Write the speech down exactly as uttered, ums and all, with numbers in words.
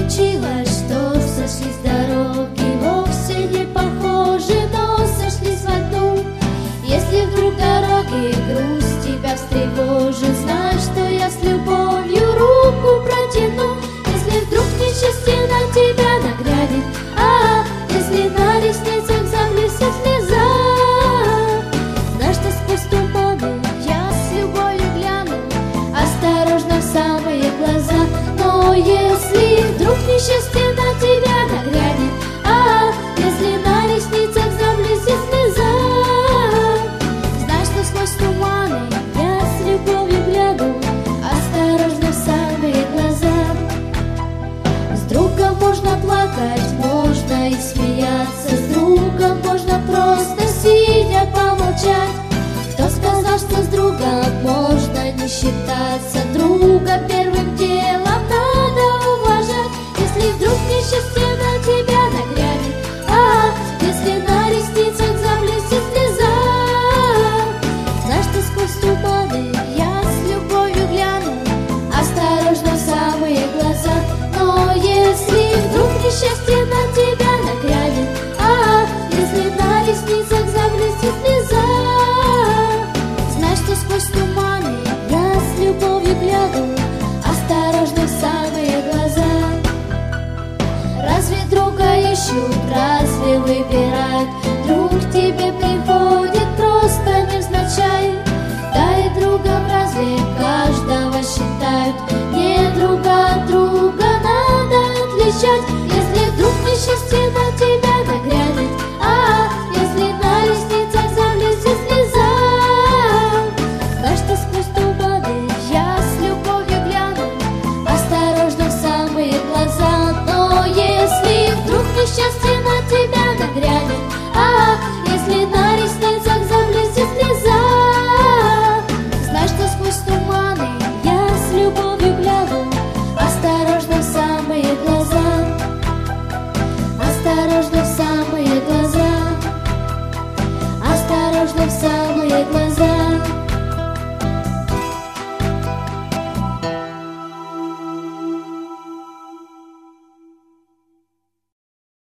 случилось, что сошлись дороги, вовсе не похожи, но сошлись в одну. Если вдруг дороги грусть тебя встревожит, знай, что я с любовью руку протяну. Если вдруг несчастье на тебя нагрянет, а если на ресницах заблестит слеза, знай, что сквозь туманы я с любовью гляну, осторожно в самые глаза. Но если вдруг несчастье на тебя нагрянет, а если на ресницах заблестит слеза, знай, что сквозь туманы я с любовью гляну, осторожно в самые глаза. С другом можно плакать, можно и смеяться, с другом можно просто сидя помолчать. Кто сказал, что с другом можно не считаться? Друга первым делом надо уважать. Если вдруг несчастье на тебя нагрянет, а если на ресницах заблестит слеза, знай, что сквозь туманы я с любовью гляну, осторожно в самые глаза. Но если вдруг несчастье на тебя нагрянет, а если на ресницах заблестит слеза, знай, что сквозь туманы я с любовью гляну, осторожно в самые глаза. Разве друга ищут, разве выбирают?